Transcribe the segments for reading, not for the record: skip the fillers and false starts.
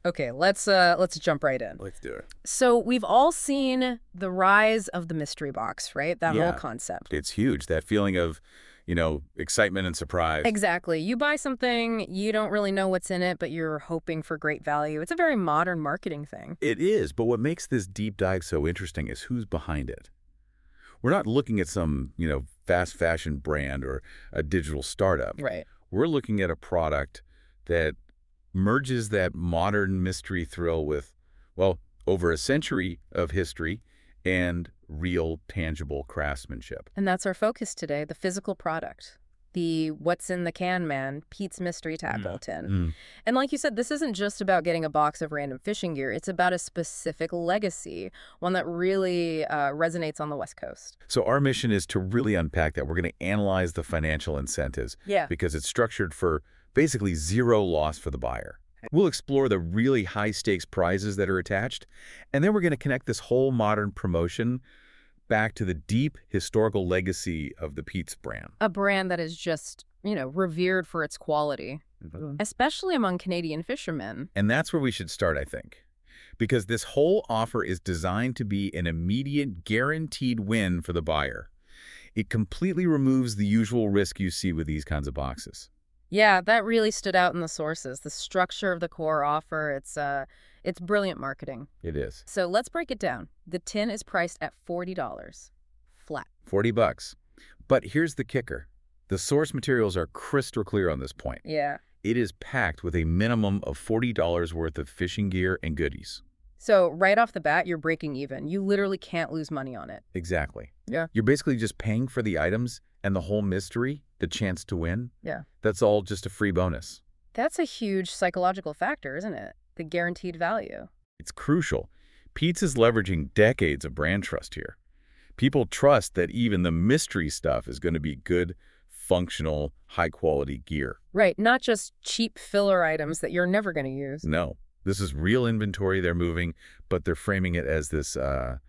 Okay, let's jump right in. Let's do it. So we've all seen the rise of the mystery box, right? That whole Yeah, concept. it's huge. That feeling of, excitement and surprise. Exactly. You buy something, you don't really know what's in it, but you're hoping for great value. It's a very modern marketing thing. It is, but what makes this deep dive so interesting is who's behind it. We're not looking at some, fast fashion brand or a digital startup. Right. We're looking at a product that merges that modern mystery thrill with, well, over a century of history and real, tangible craftsmanship. And that's our focus today, the physical product. The what's in the can man, Pete's Mystery Tackle tin. Mm. And like you said, this isn't just about getting a box of random fishing gear. It's about a specific legacy, one that really resonates on the West Coast. So our mission is to really unpack that. We're going to analyze the financial incentives because it's structured for basically zero loss for the buyer. We'll explore the really high-stakes prizes that are attached, and then we're going to connect this whole modern promotion back to the deep historical legacy of the Pete's brand. A brand that is just, revered for its quality, especially among Canadian fishermen. And that's where we should start, I think, because this whole offer is designed to be an immediate, guaranteed win for the buyer. It completely removes the usual risk you see with these kinds of boxes. Yeah, that really stood out in the sources. The structure of the core offer, it's brilliant marketing. It is. So let's break it down. The tin is priced at $40 flat. $40. But here's the kicker. The source materials are crystal clear on this point. Yeah. It is packed with a minimum of $40 worth of fishing gear and goodies. So right off the bat, you're breaking even. You literally can't lose money on it. Exactly. Yeah. You're basically just paying for the items and the whole mystery, the chance to win. Yeah. That's all just a free bonus. That's a huge psychological factor, isn't it? The guaranteed value. It's crucial. Pete's is leveraging decades of brand trust here. People trust that even the mystery stuff is going to be good, functional, high-quality gear. Right, not just cheap filler items that you're never going to use. No, this is real inventory they're moving, but they're framing it as this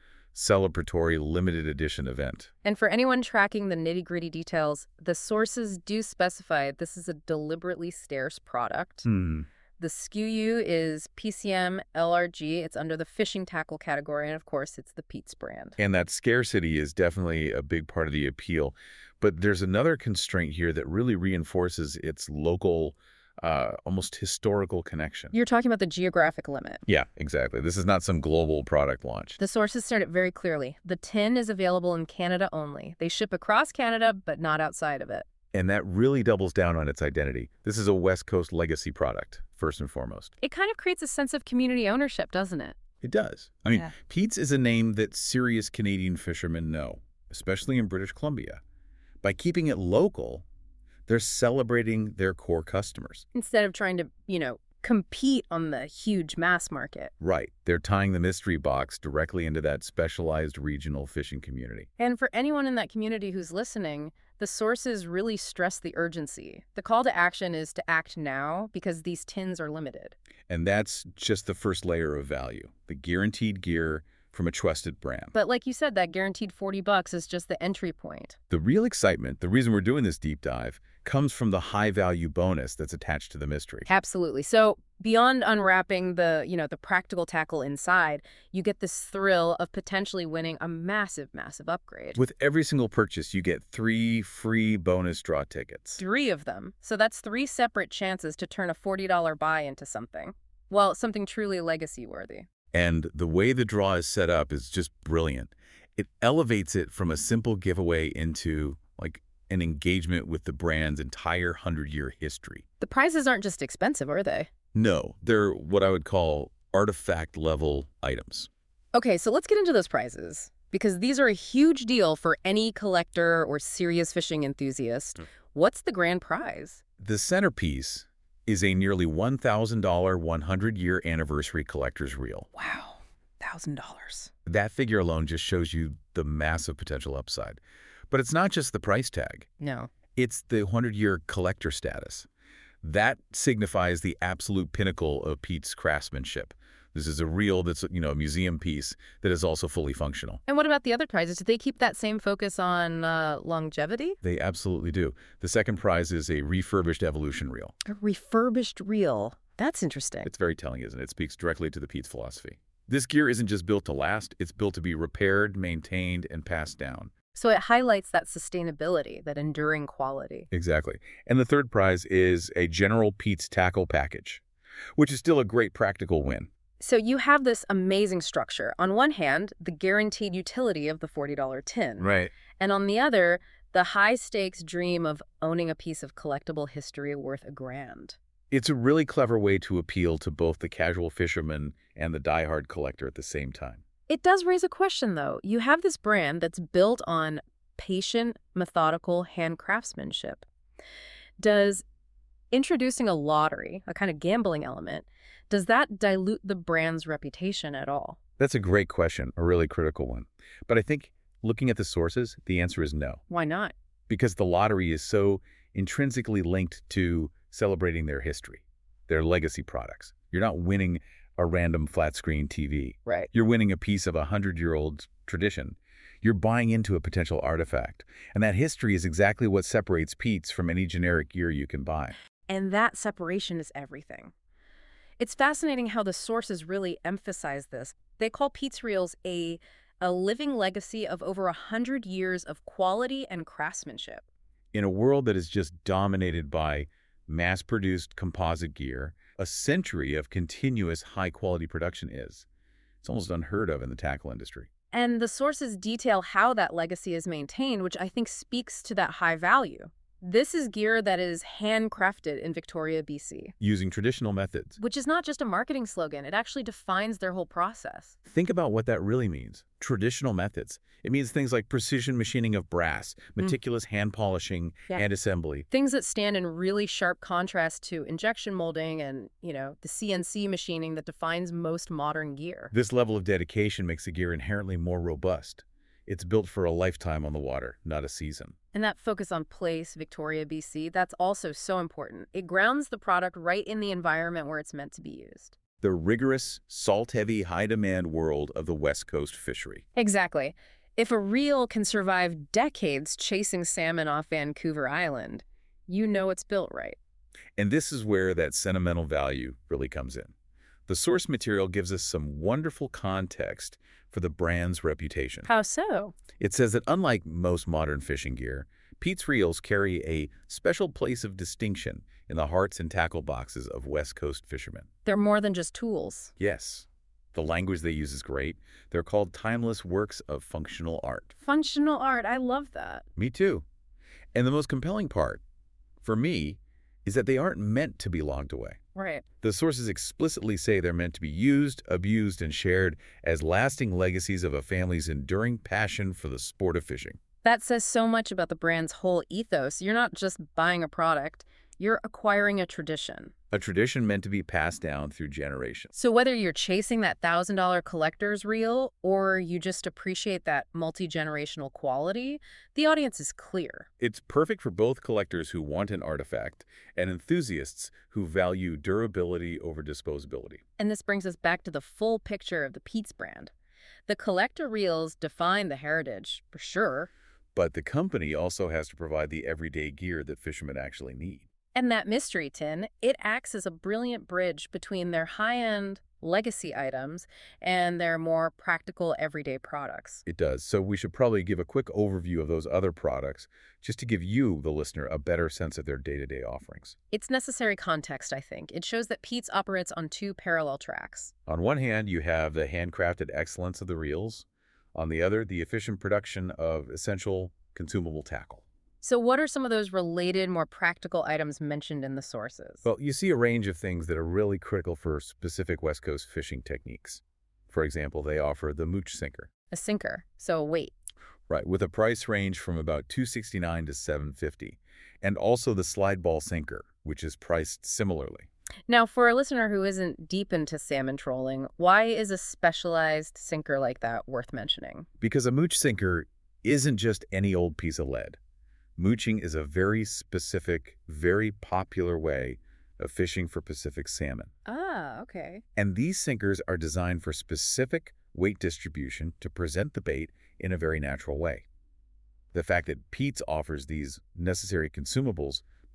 celebratory limited edition event. And for anyone tracking the nitty-gritty details, the sources do specify this is a deliberately scarce product. The SKU is PCM LRG. It's under the fishing tackle category, and of course, it's the Pete's brand. And that scarcity is definitely a big part of the appeal. But there's another constraint here that really reinforces its local, almost historical connection. You're talking about the geographic limit. Yeah, exactly. This is not some global product launch. The sources state it very clearly. The tin is available in Canada only. They ship across Canada, but not outside of it. And that really doubles down on its identity. This is a West Coast legacy product, first and foremost. It kind of creates a sense of community ownership, doesn't it? It does. I mean, Yeah. Pete's is a name that serious Canadian fishermen know, especially in British Columbia. By keeping it local, they're celebrating their core customers. Instead of trying to, compete on the huge mass market. Right. They're tying the mystery box directly into that specialized regional fishing community. And for anyone in that community who's listening, the sources really stress the urgency. The call to action is to act now because these tins are limited. And that's just the first layer of value, the guaranteed gear from a trusted brand. But like you said, that guaranteed $40 is just the entry point. The real excitement, the reason we're doing this deep dive, comes from the high-value bonus that's attached to the mystery. Absolutely. So beyond unwrapping the practical tackle inside, you get this thrill of potentially winning a massive, massive upgrade. With every single purchase, you get 3 free bonus draw tickets. 3 of them. So that's 3 separate chances to turn a $40 buy into something. Well, something truly legacy-worthy. And the way the draw is set up is just brilliant. It elevates it from a simple giveaway into, like, an engagement with the brand's entire 100-year history. The prizes aren't just expensive, are they? No, they're what I would call artifact-level items. Okay, so let's get into those prizes, because these are a huge deal for any collector or serious fishing enthusiast. What's the grand prize? The centerpiece is a nearly $1,000 100-year anniversary collector's reel. Wow, $1,000. That figure alone just shows you the massive potential upside. But it's not just the price tag. No. It's the 100-year collector status. That signifies the absolute pinnacle of Pete's craftsmanship. This is a reel that's, a museum piece that is also fully functional. And what about the other prizes? Do they keep that same focus on longevity? They absolutely do. The second prize is a refurbished Evolution reel. A refurbished reel. That's interesting. It's very telling, isn't it? It speaks directly to the Pete's philosophy. This gear isn't just built to last, it's built to be repaired, maintained, and passed down. So it highlights that sustainability, that enduring quality. Exactly. And the third prize is a General Pete's Tackle Package, which is still a great practical win. So you have this amazing structure. On one hand, the guaranteed utility of the $40 tin. Right. And on the other, the high-stakes dream of owning a piece of collectible history worth $1,000. It's a really clever way to appeal to both the casual fisherman and the diehard collector at the same time. It does raise a question, though. You have this brand that's built on patient, methodical hand craftsmanship. Does introducing a lottery, a kind of gambling element, does that dilute the brand's reputation at all? That's a great question, a really critical one. But I think looking at the sources, the answer is no. Why not? Because the lottery is so intrinsically linked to celebrating their history, their legacy products. You're not winning a random flat-screen TV. Right. You're winning a piece of a 100-year-old tradition. You're buying into a potential artifact. And that history is exactly what separates Pete's from any generic gear you can buy. And that separation is everything. It's fascinating how the sources really emphasize this. They call Pete's Reels a living legacy of over 100 years of quality and craftsmanship. In a world that is just dominated by mass-produced composite gear, a century of continuous high-quality production is. It's almost unheard of in the tackle industry. And the sources detail how that legacy is maintained, which I think speaks to that high value. This is gear that is handcrafted in Victoria, BC. Using traditional methods. Which is not just a marketing slogan. It actually defines their whole process. Think about what that really means. Traditional methods. It means things like precision machining of brass, meticulous hand polishing, hand assembly. Things that stand in really sharp contrast to injection molding and, the CNC machining that defines most modern gear. This level of dedication makes the gear inherently more robust. It's built for a lifetime on the water, not a season. And that focus on place, Victoria, BC, that's also so important. It grounds the product right in the environment where it's meant to be used. The rigorous, salt-heavy, high-demand world of the West Coast fishery. Exactly. If a reel can survive decades chasing salmon off Vancouver Island, you know it's built right. And this is where that sentimental value really comes in. The source material gives us some wonderful context for the brand's reputation. How so? It says that unlike most modern fishing gear, Pete's Reels carry a special place of distinction in the hearts and tackle boxes of West Coast fishermen. They're more than just tools. Yes. The language they use is great. They're called timeless works of functional art. Functional art, I love that. Me too. And the most compelling part, for me, is that they aren't meant to be locked away. Right. The sources explicitly say they're meant to be used, abused, and shared as lasting legacies of a family's enduring passion for the sport of fishing. That says so much about the brand's whole ethos. You're not just buying a product, you're acquiring a tradition. A tradition meant to be passed down through generations. So whether you're chasing that $1,000 collector's reel or you just appreciate that multi-generational quality, the audience is clear. It's perfect for both collectors who want an artifact and enthusiasts who value durability over disposability. And this brings us back to the full picture of the Pete's brand. The collector reels define the heritage, for sure. But the company also has to provide the everyday gear that fishermen actually need. And that mystery tin, it acts as a brilliant bridge between their high-end legacy items and their more practical everyday products. It does. So we should probably give a quick overview of those other products just to give you, the listener, a better sense of their day-to-day offerings. It's necessary context, I think. It shows that Pete's operates on two parallel tracks. On one hand, you have the handcrafted excellence of the reels. On the other, the efficient production of essential consumable tackle. So what are some of those related, more practical items mentioned in the sources? Well, you see a range of things that are really critical for specific West Coast fishing techniques. For example, they offer the mooch sinker. A sinker, so a weight. Right, with a price range from about $269 to $750. And also the slide ball sinker, which is priced similarly. Now, for a listener who isn't deep into salmon trolling, why is a specialized sinker like that worth mentioning? Because a mooch sinker isn't just any old piece of lead. Mooching is a very specific, very popular way of fishing for Pacific salmon. Ah, okay. And these sinkers are designed for specific weight distribution to present the bait in a very natural way. The fact that Pete's offers these necessary consumables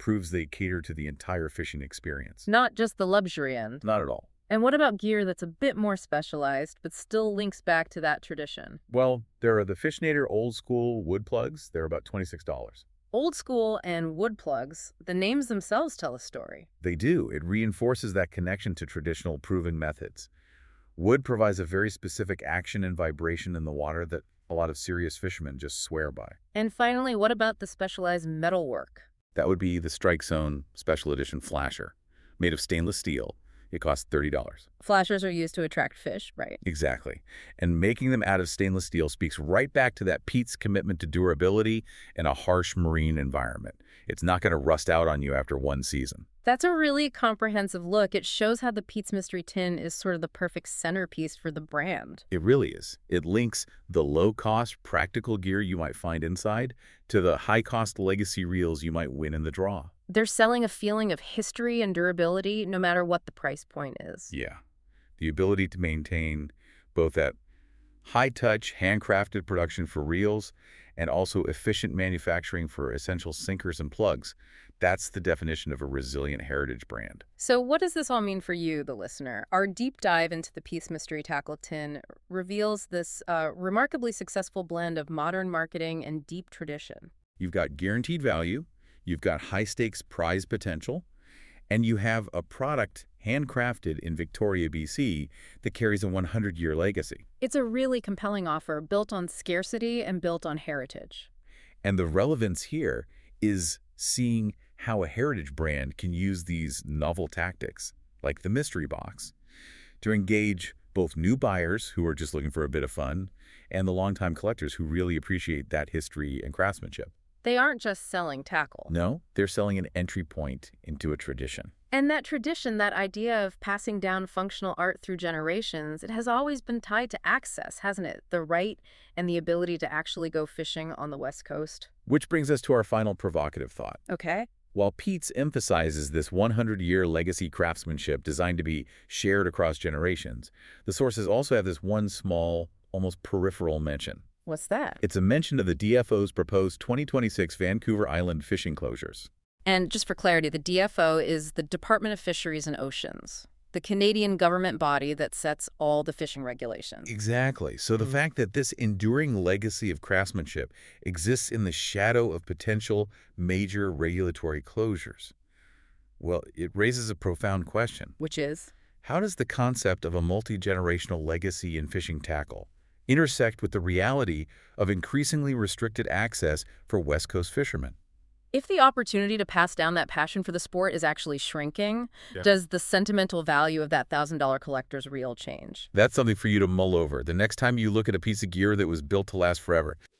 proves they cater to the entire fishing experience. Not just the luxury end. Not at all. And what about gear that's a bit more specialized, but still links back to that tradition? Well, there are the Fissionator Old School wood plugs. They're about $26. Old School and wood plugs, the names themselves tell a story. They do. It reinforces that connection to traditional proven methods. Wood provides a very specific action and vibration in the water that a lot of serious fishermen just swear by. And finally, what about the specialized metalwork? That would be the Strike Zone Special Edition Flasher, made of stainless steel. It costs $30. Flashers are used to attract fish, right? Exactly. And making them out of stainless steel speaks right back to that Pete's commitment to durability in a harsh marine environment. It's not going to rust out on you after one season. That's a really comprehensive look. It shows how the Pete's Mystery Tin is sort of the perfect centerpiece for the brand. It really is. It links the low-cost, practical gear you might find inside to the high-cost legacy reels you might win in the draw. They're selling a feeling of history and durability no matter what the price point is. Yeah. The ability to maintain both that high-touch, handcrafted production for reels and also efficient manufacturing for essential sinkers and plugs. That's the definition of a resilient heritage brand. So what does this all mean for you, the listener? Our deep dive into the Pete's Mystery Tackle Tin reveals this remarkably successful blend of modern marketing and deep tradition. You've got guaranteed value, you've got high-stakes prize potential, and you have a product handcrafted in Victoria, BC that carries a 100-year legacy. It's a really compelling offer built on scarcity and built on heritage. And the relevance here is seeing how a heritage brand can use these novel tactics, like the mystery box, to engage both new buyers who are just looking for a bit of fun and the longtime collectors who really appreciate that history and craftsmanship. They aren't just selling tackle. No, they're selling an entry point into a tradition. And that tradition, that idea of passing down functional art through generations, it has always been tied to access, hasn't it? The right and the ability to actually go fishing on the West Coast. Which brings us to our final provocative thought. Okay. While Pete's emphasizes this 100-year legacy craftsmanship designed to be shared across generations, the sources also have this one small, almost peripheral mention. What's that? It's a mention of the DFO's proposed 2026 Vancouver Island fishing closures. And just for clarity, the DFO is the Department of Fisheries and Oceans, the Canadian government body that sets all the fishing regulations. Exactly. So the fact that this enduring legacy of craftsmanship exists in the shadow of potential major regulatory closures, well, it raises a profound question. Which is? How does the concept of a multi-generational legacy in fishing tackle intersect with the reality of increasingly restricted access for West Coast fishermen? If the opportunity to pass down that passion for the sport is actually shrinking, does the sentimental value of that $1,000 collector's reel change? That's something for you to mull over the next time you look at a piece of gear that was built to last forever.